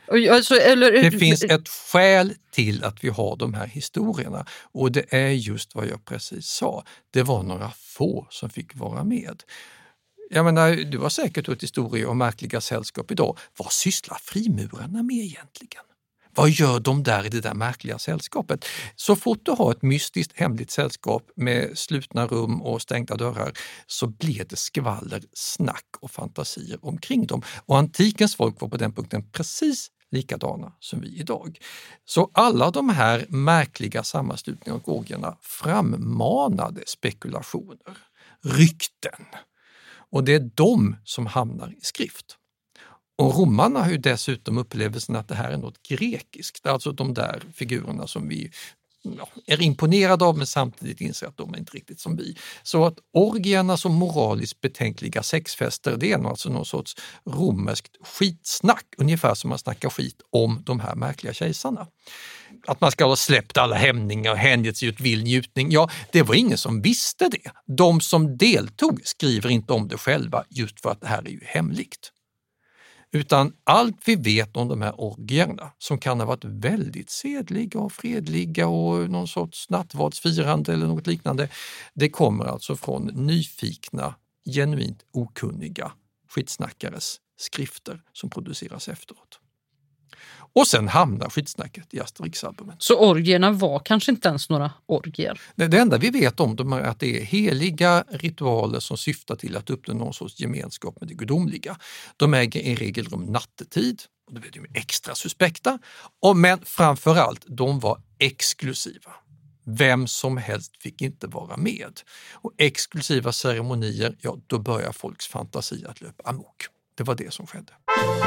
Alltså, eller... Det finns ett skäl till att vi har de här historierna och det är just vad jag precis sa. Det var några få som fick vara med. Jag menar, du har säkert hört historier om märkliga sällskap idag. Vad sysslar frimurarna med egentligen? Vad gör de där i det där märkliga sällskapet? Så fort du har ett mystiskt hemligt sällskap med slutna rum och stängda dörrar så blir det skvaller, snack och fantasier omkring dem. Och antikens folk var på den punkten precis likadana som vi idag. Så alla de här märkliga sammanslutningarna och orgierna frammanade spekulationer, rykten. Och det är de som hamnar i skrift. Och romarna har ju dessutom upplevelsen att det här är något grekiskt, alltså de där figurerna som vi ja, är imponerade av men samtidigt inser att de är inte riktigt som vi. Så att orgierna som moraliskt betänkliga sexfester, det är alltså någon sorts romerskt skitsnack, ungefär som man snackar skit om de här märkliga kejsarna. Att man ska ha släppt alla hämningar och hängett sig ut vild njutning, ja det var ingen som visste det. De som deltog skriver inte om det själva just för att det här är ju hemligt. Utan allt vi vet om de här orgierna som kan ha varit väldigt sedliga och fredliga och någon sorts nattvardsfirande eller något liknande, det kommer alltså från nyfikna, genuint okunniga skitsnackares skrifter som produceras efteråt. Och sen hamnar skitsnacket i Asterix-albumen. Så orgierna var kanske inte ens några orgier? Det, det enda vi vet om dem är att det är heliga ritualer som syftar till att uppnå någon sorts gemenskap med det gudomliga. De äger i regel rum nattetid, och det är ju extra suspekta, och men framförallt de var exklusiva. Vem som helst fick inte vara med. Och exklusiva ceremonier, ja då börjar folks fantasi att löpa amok. Det var det som skedde.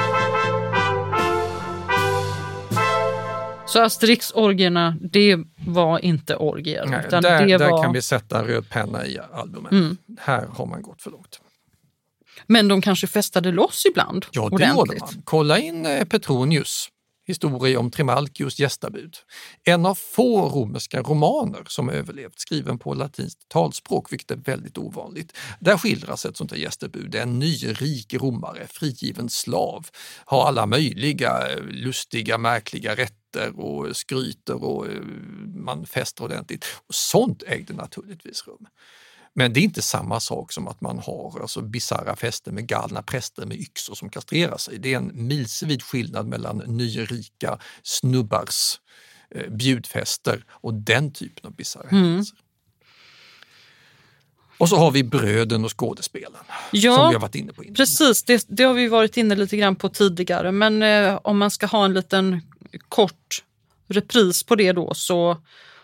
Så Asterix-orgierna, det var inte orgier. Nej, utan där, det där var... kan vi sätta en röd penna i albumet. Mm. Här har man gått för långt. Men de kanske festade loss ibland? Ja, det ordentligt. gjorde man. Kolla in Petronius, historia om Trimalchios gästabud. En av få romerska romaner som överlevt, skriven på latinskt talspråk, vilket är väldigt ovanligt. Där skildras ett sånt här gästabud. Det är en ny rik romare, frigiven slav, har alla möjliga lustiga, märkliga rätter och skryter och man fester ordentligt. Och sånt ägde naturligtvis rum. Men det är inte samma sak som att man har alltså bizarra fester med galna präster med yxor som kastrerar sig. Det är en milsvid skillnad mellan nyrika snubbars eh, bjudfester och den typen av bizarra Mm. händelser. Och så har vi bröden och skådespelen Ja, som vi har varit inne på innan. Precis, det, det har vi varit inne lite grann på tidigare. Men eh, om man ska ha en liten kort repris på det då så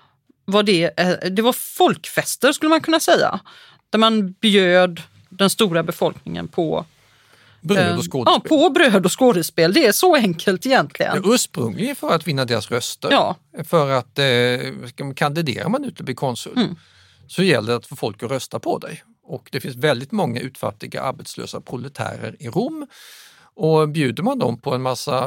var det, eh, det var folkfester skulle man kunna säga. Där man bjöd den stora befolkningen på bröd och skådespel. Ja, på bröd och skådespel. Det är så enkelt egentligen. Ja, ursprungligen för att vinna deras röster. Ja. För att eh, kandiderar man ut och blir konsul Mm. så gäller det att få folk att rösta på dig. Och det finns väldigt många utfattiga arbetslösa proletärer i Rom. Och bjuder man dem på en massa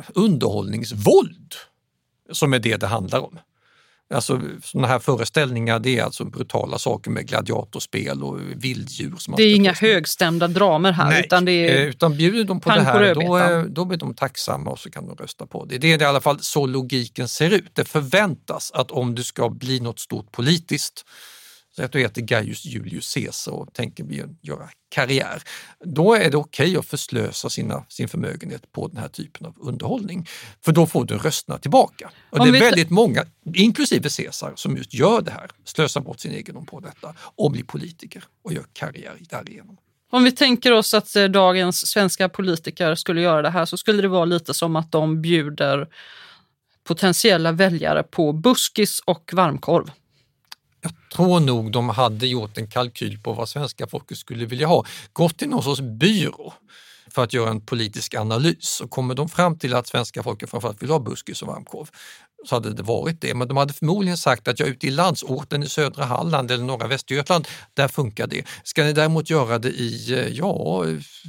underhållningsvåld, som är det det handlar om. Alltså sådana här föreställningar, det är alltså brutala saker med gladiatorspel och vilddjur. Som Det är inga högstämda dramer här. Nej, utan det är utan bjuder de på det pang på här, då, rödbetan. då blir de tacksamma och så kan de rösta på det. Det är i alla fall så logiken ser ut. Det förväntas att om du ska bli något stort politiskt, så att du heter Gaius Julius Caesar och tänker bli, göra karriär, då är det okej att förslösa sina, sin förmögenhet på den här typen av underhållning. För då får du rösterna tillbaka. Och Om det är vi- väldigt många, inklusive Caesar, som just gör det här, slösar bort sin egendom på detta och blir politiker och gör karriär därigenom. Om vi tänker oss att eh, dagens svenska politiker skulle göra det här så skulle det vara lite som att de bjuder potentiella väljare på buskis och varmkorv. Jag tror nog de hade gjort en kalkyl på vad svenska folket skulle vilja ha. Gått till någon sorts byrå för att göra en politisk analys och kommer de fram till att svenska folket framförallt vill ha buskis och varmkorv så hade det varit det. Men de hade förmodligen sagt att jag är ute i landsorten i södra Halland eller norra Västergötland, där funkar det. Ska ni däremot göra det i ja,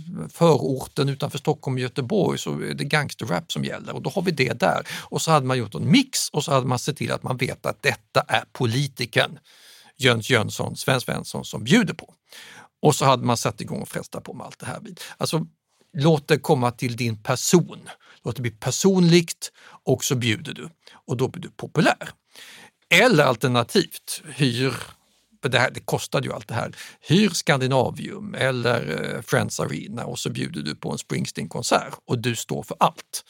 förorten utanför Stockholm och Göteborg så är det gangsterrap som gäller och då har vi det där. Och så hade man gjort en mix och så hade man sett till att man vet att detta är politiken Jöns Jönsson, Sven Svensson som bjuder på. Och så hade man satt igång och fresta på med allt det här. Alltså låt det komma till din person. låt det bli personligt och så bjuder du. Och då blir du populär. Eller alternativt, hyr, det, här, det kostade ju allt det här, hyr Scandinavium eller Friends Arena och så bjuder du på en Springsteen-konsert och du står för allt.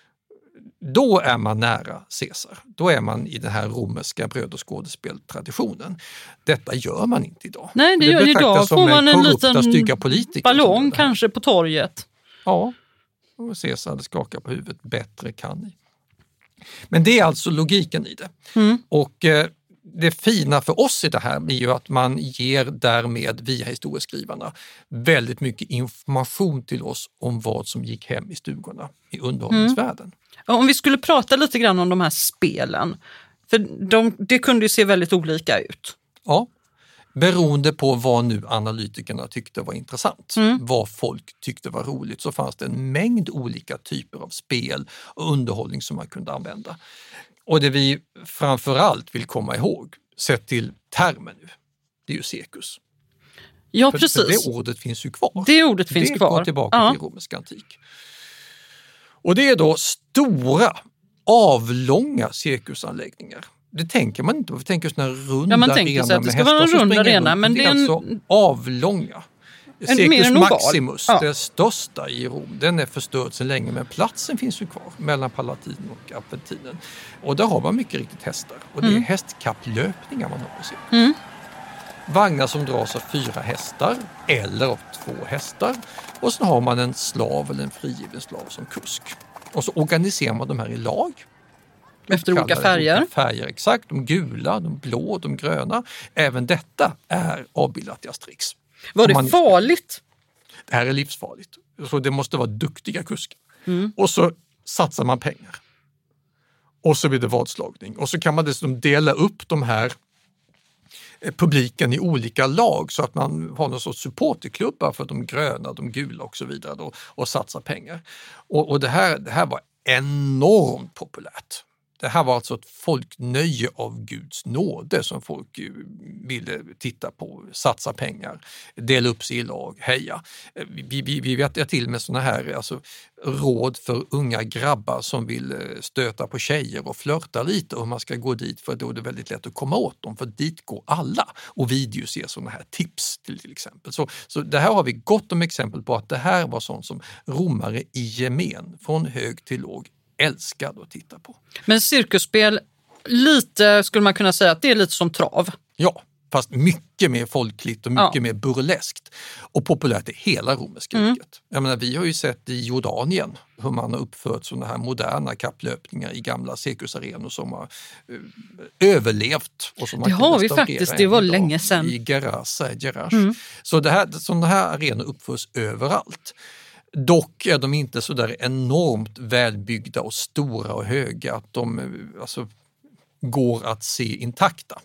Då är man nära Caesar. Då är man i den här romerska bröd- och skådespeltraditionen. Detta gör man inte idag. Nej, det gör det idag. Får man en liten ballong kanske på torget. Ja, och Caesar hade skakat på huvudet. Bättre kan ni. Men det är alltså logiken i det. Mm. Och eh, det fina för oss i det här är ju att man ger därmed via historieskrivarna väldigt mycket information till oss om vad som gick hem i stugorna i underhållningsvärlden. Mm. Om vi skulle prata lite grann om de här spelen, för de, det kunde ju se väldigt olika ut. Ja, beroende på vad nu analytikerna tyckte var intressant, mm. vad folk tyckte var roligt, så fanns det en mängd olika typer av spel och underhållning som man kunde använda. Och det vi framförallt vill komma ihåg, sett till termen nu, det är ju cirkus. Ja, för, precis. För det ordet finns ju kvar. Det ordet finns det kvar. Det går tillbaka ja. till romersk antik. Och det är då stora, avlånga cirkusanläggningar. Det tänker man inte på. Vi tänker sådana här runda ja, man tänker sig att det ska vara en rund arena. Men det är en... alltså avlånga. En, Circus Maximus, ja. det största i Rom, den är förstörd sedan länge, men platsen finns ju kvar mellan Palatinen och Apentinen. Och där har man mycket riktigt hästar. Och det är mm. hästkapplöpningar man har på sig. Mm. Vagnar som dras av fyra hästar eller av två hästar. Och så har man en slav eller en frigiven slav som kusk. Och så organiserar man de här i lag. Efter olika färger. olika färger. Exakt, de gula, de blå, de gröna. Även detta är avbildat i Asterix. Var det man... farligt? Det här är livsfarligt. Så det måste vara duktiga kuskar. Mm. Och så satsar man pengar. Och så blir det vadslagning. Och så kan man dessutom dela upp de här publiken i olika lag så att man har någon sorts supporterklubbar för de gröna, de gula och så vidare då, och satsar pengar. Och, och det, här, det här var enormt populärt. Det här var alltså ett folknöje av Guds nåde som folk ville titta på, satsa pengar, dela upp sig i lag, heja. Vi, vi, vi vet till med såna här alltså, råd för unga grabbar som vill stöta på tjejer och flörta lite och man ska gå dit, för då är det väldigt lätt att komma åt dem, för dit går alla. Och videos ger såna här tips till, till exempel. Så, så det här har vi gott om exempel på att det här var sånt som romare i gemen, från hög till låg, älskade att titta på. Men cirkusspel, lite skulle man kunna säga att det är lite som trav. Ja, fast mycket mer folkligt och mycket ja. mer burleskt. Och populärt i hela romerska riket. Mm. Jag menar, vi har ju sett i Jordanien hur man har uppfört sådana här moderna kapplöpningar i gamla cirkusarenor som har uh, överlevt. Och som det har vi faktiskt, det var länge sedan. I Gerasa, Gerash. Mm. Så det här, sådana här arenor uppförs överallt. Dock är de inte så där enormt välbyggda och stora och höga att de alltså, går att se intakta.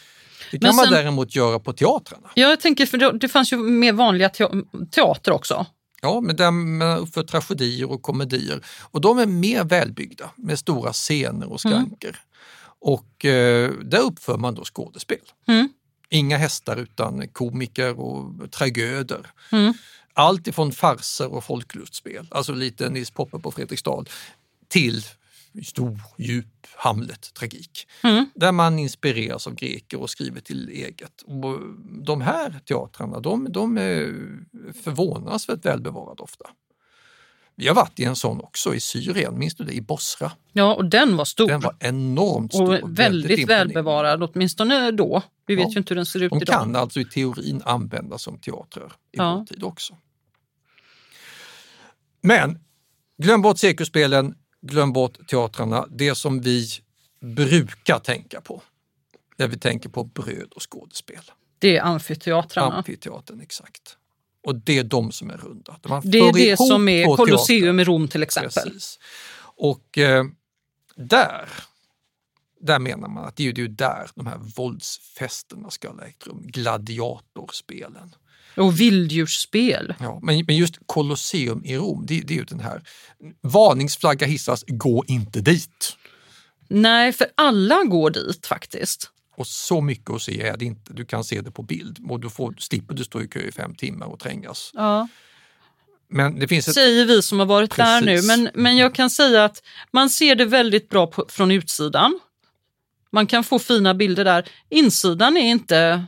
Det kan sen, man däremot göra på teatrarna. Ja, jag tänker, för det, det fanns ju mer vanliga teater också. Ja, men där man uppför tragedier och komedier. Och de är mer välbyggda med stora scener och skranker. Mm. Och eh, där uppför man då skådespel. Mm. Inga hästar utan komiker och tragöder. Mm. Allt ifrån farser och folklustspel, alltså lite Nils Poppe på Fredriksdal, till stor, djup Hamlet-tragik. Mm. Där man inspireras av greker och skriver till eget. Och de här teatrarna, de, de är förvånansvärt välbevarade ofta. Vi har varit i en sån också i Syrien, minns du det? I Bosra. Ja, och den var stor. Den var enormt stor. Och väldigt, väldigt välbevarad, åtminstone då. Vi vet ja. ju inte hur den ser ut de idag. De kan alltså i teorin användas som teatrar i ja. vår tid också. Men glöm bort cirkusspelen, glöm bort teatrarna. Det som vi brukar tänka på när vi tänker på bröd och skådespel. Det är amfiteatrarna. Amfiteatern, exakt. Och det är de som är runda. Man det är det som är Colosseum i Rom till exempel. Precis. Och eh, där, där menar man att det är ju där de här våldsfesterna ska ha ägt rum. Gladiatorspelen. Och vilddjursspel. Ja, men, men just Colosseum i Rom, det, det är ju den här varningsflagga hissas, gå inte dit. Nej, för alla går dit faktiskt. Och så mycket att se är det inte. Du kan se det på bild och du får, slipper du stå i kö i fem timmar och trängas. Ja. Men det finns ett... Säger vi som har varit Precis. där nu. Men, men jag kan säga att man ser det väldigt bra på, från utsidan. Man kan få fina bilder där. Insidan är inte...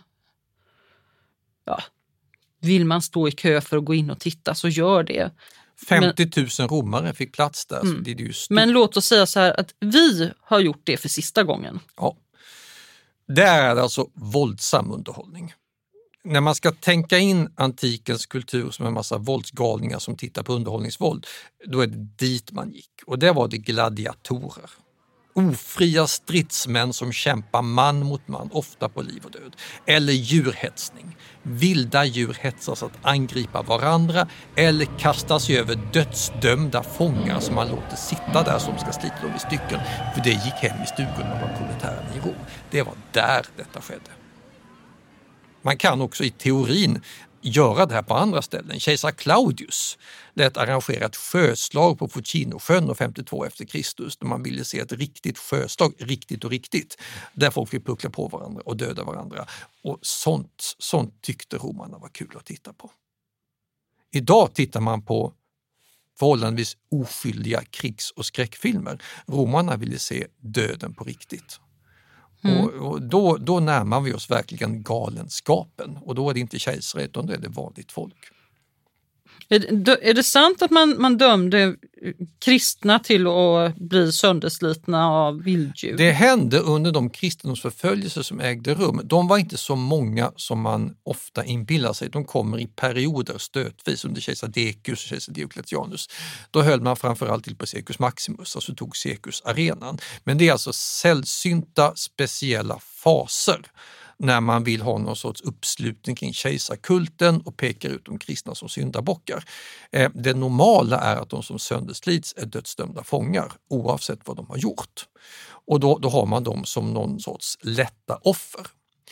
Ja, vill man stå i kö för att gå in och titta så gör det. femtio tusen romare fick plats där. Mm. Så det är ju stort. Men låt oss säga så här att vi har gjort det för sista gången. Ja. Det är alltså våldsam underhållning. När man ska tänka in antikens kultur som en massa våldsgalningar som tittar på underhållningsvåld, då är det dit man gick. Och det var det gladiatorer. Ofria stridsmän som kämpar man mot man, ofta på liv och död. Eller djurhetsning. Vilda djur hetsas att angripa varandra eller kastas över dödsdömda fångar som man låter sitta där som ska slita dem i stycken. För det gick hem i stugorna av proletären i Rom. Det var där detta skedde. Man kan också i teorin göra det här på andra ställen. Kejsar Claudius lät arrangera ett sjöslag på Fucinosjön femtiotvå efter Kristus när man ville se ett riktigt sjöslag, riktigt och riktigt, där folk fick puckla på varandra och döda varandra. Och sånt, sånt tyckte romarna var kul att titta på. Idag tittar man på förhållandevis oskyldiga krigs- och skräckfilmer. Romarna ville se döden på riktigt. Mm. Och, och då, då närmar vi oss verkligen galenskapen och då är det inte kejsare utan då är det vanligt folk. Är det, är det sant att man, man dömde kristna till att bli sönderslitna av vilddjur? Det hände under de kristendomsförföljelser som ägde rum. De var inte så många som man ofta inbillar sig. De kommer i perioder stötvis under kejsar Decius och kejsar Diocletianus. Då höll man framförallt till på Secus Maximus, alltså tog Secus arenan. Men det är alltså sällsynta speciella faser när man vill ha någon sorts uppslutning kring kejsarkulten och pekar ut de kristna som syndabockar. Eh, det normala är att de som sönderslits är dödsdömda fångar oavsett vad de har gjort. Och då, då har man dem som någon sorts lätta offer.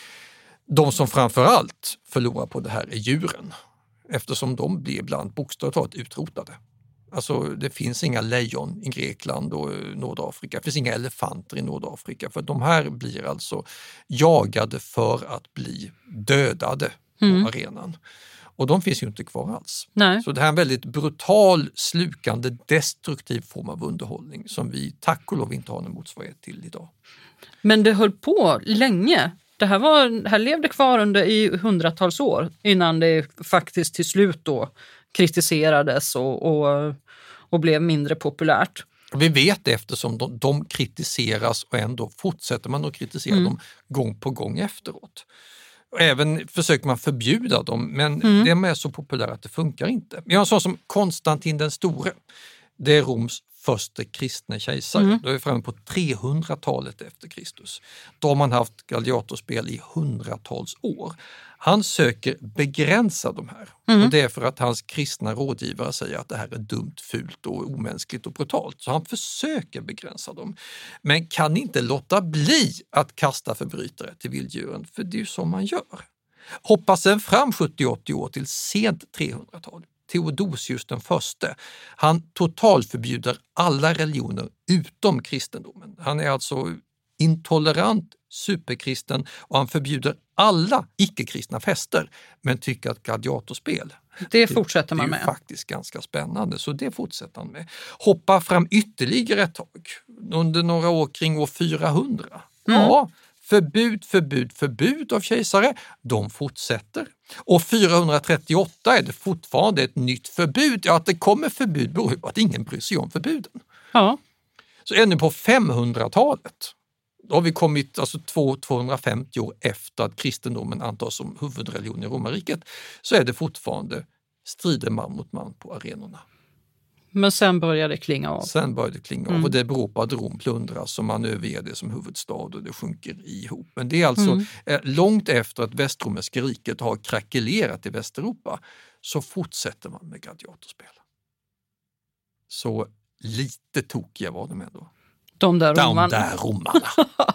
De som framförallt förlorar på det här är djuren eftersom de blir ibland bokstavligt talat utrotade. Alltså det finns inga lejon i Grekland och Nordafrika, det finns inga elefanter i Nordafrika för de här blir alltså jagade för att bli dödade mm. på arenan. Och de finns ju inte kvar alls. Nej. Så det här är en väldigt brutal, slukande, destruktiv form av underhållning som vi tack och lov inte har någon motsvarighet till idag. Men det höll på länge. Det här, var, det här levde kvar under i hundratals år innan det faktiskt till slut då kritiserades och, och, och blev mindre populärt. Vi vet det eftersom de, de kritiseras och ändå fortsätter man att kritisera mm. dem gång på gång efteråt. Även försöker man förbjuda dem men mm. de är så populära att det funkar inte. Vi har en sån som Konstantin den store. Det är Roms första kristna kejsare. Mm. Då är vi framme på trehundratalet efter Kristus. Då har man haft gladiatorspel i hundratals år. Han söker begränsa de här. Mm. Och det är för att hans kristna rådgivare säger att det här är dumt, fult och omänskligt och brutalt. Så han försöker begränsa dem. Men kan inte låta bli att kasta förbrytare till vilddjuren. För det är ju så man gör. Hoppas sen fram sjuttio till åttio år till sent trehundratal. Theodosius den förste, han totalförbjuder alla religioner utom kristendomen. Han är alltså intolerant, superkristen och han förbjuder alla icke-kristna fester men tycker att gladiatorspel, det fortsätter man med. Det är faktiskt ganska spännande så det fortsätter han med. Hoppa fram ytterligare ett tag, under några år kring år fyrahundra. Mm. Ja, förbud, förbud, förbud av kejsare, de fortsätter. Och fyrahundratrettioåtta är det fortfarande ett nytt förbud. Ja, att det kommer förbud beror på att ingen bryr sig om förbuden. Ja. Så ännu på femhundratalet, då har vi kommit alltså tvåhundrafemtio år efter att kristendomen antas som huvudreligion i romarriket, så är det fortfarande strider man mot man på arenorna. Men sen börjar det klinga av. Sen börjar det klinga mm. av och det beror på att Rom plundras och man överger det som huvudstad och det sjunker ihop. Men det är alltså mm. eh, långt efter att västromerska riket har krackelerat i Västeuropa så fortsätter man med gladiatorspel. Så lite tokiga var de ändå. De där romarna. De där romarna.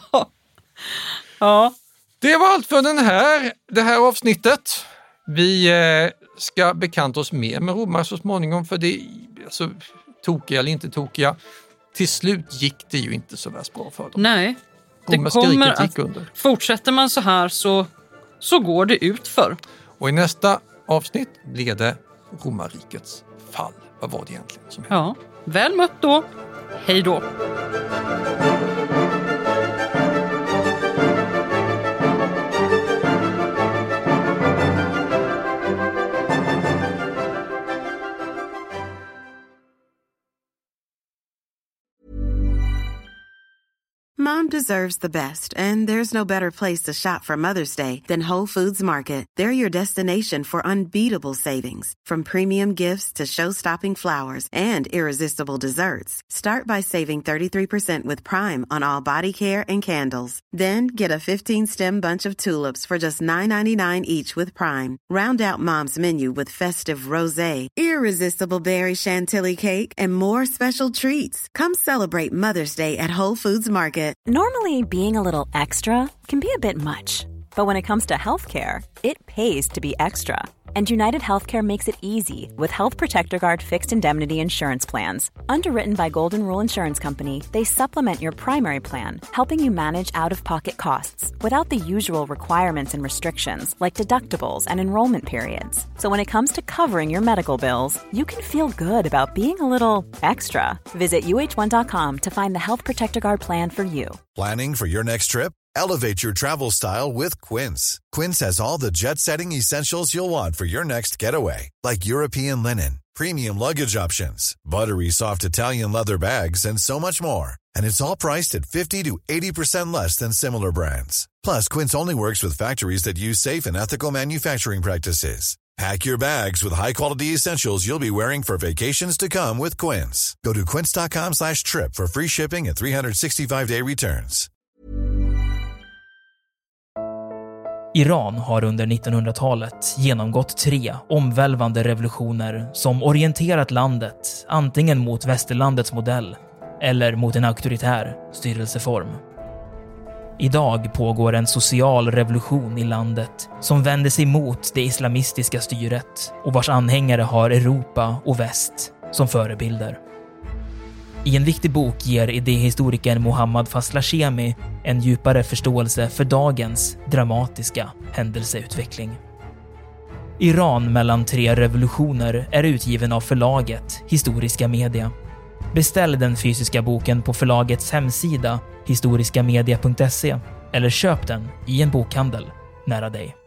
Ja. Det var allt för den här, det här avsnittet. Vi eh, ska bekanta oss mer med romar så småningom för det alltså, tokiga eller inte tokiga. Till slut gick det ju inte så värst bra för dem. Nej, det kommer att, under. Fortsätter man så här så, så går det ut för. Och i nästa avsnitt blir det romarrikets fall. Vad var det egentligen som hände? Ja, väl mött då. Hej då! Mom deserves the best, and there's no better place to shop for Mother's Day than Whole Foods Market. They're your destination for unbeatable savings, from premium gifts to show-stopping flowers and irresistible desserts. Start by saving thirty-three percent with Prime on all body care and candles. Then get a fifteen-stem bunch of tulips for just nine ninety-nine each with Prime. Round out Mom's menu with festive rosé, irresistible berry chantilly cake, and more special treats. Come celebrate Mother's Day at Whole Foods Market. Normally, being a little extra can be a bit much, but when it comes to healthcare, it pays to be extra. And United Healthcare makes it easy with Health Protector Guard fixed indemnity insurance plans. Underwritten by Golden Rule Insurance Company, they supplement your primary plan, helping you manage out-of-pocket costs without the usual requirements and restrictions like deductibles and enrollment periods. So when it comes to covering your medical bills, you can feel good about being a little extra. Visit U H one dot com to find the Health Protector Guard plan for you. Planning for your next trip? Elevate your travel style with Quince. Quince has all the jet-setting essentials you'll want for your next getaway, like European linen, premium luggage options, buttery soft Italian leather bags, and so much more. And it's all priced at fifty to eighty percent less than similar brands. Plus, Quince only works with factories that use safe and ethical manufacturing practices. Pack your bags with high-quality essentials you'll be wearing for vacations to come with Quince. Go to quince.com slash trip for free shipping and three sixty-five day returns. Iran har under nittonhundratalet genomgått tre omvälvande revolutioner som orienterat landet antingen mot västerlandets modell eller mot en auktoritär styrelseform. Idag pågår en social revolution i landet som vänder sig mot det islamistiska styret och vars anhängare har Europa och väst som förebilder. I en viktig bok ger idéhistorikern Mohammad Faslashemi en djupare förståelse för dagens dramatiska händelseutveckling. Iran mellan tre revolutioner är utgiven av förlaget Historiska Media. Beställ den fysiska boken på förlagets hemsida historiskamedia punkt se eller köp den i en bokhandel nära dig.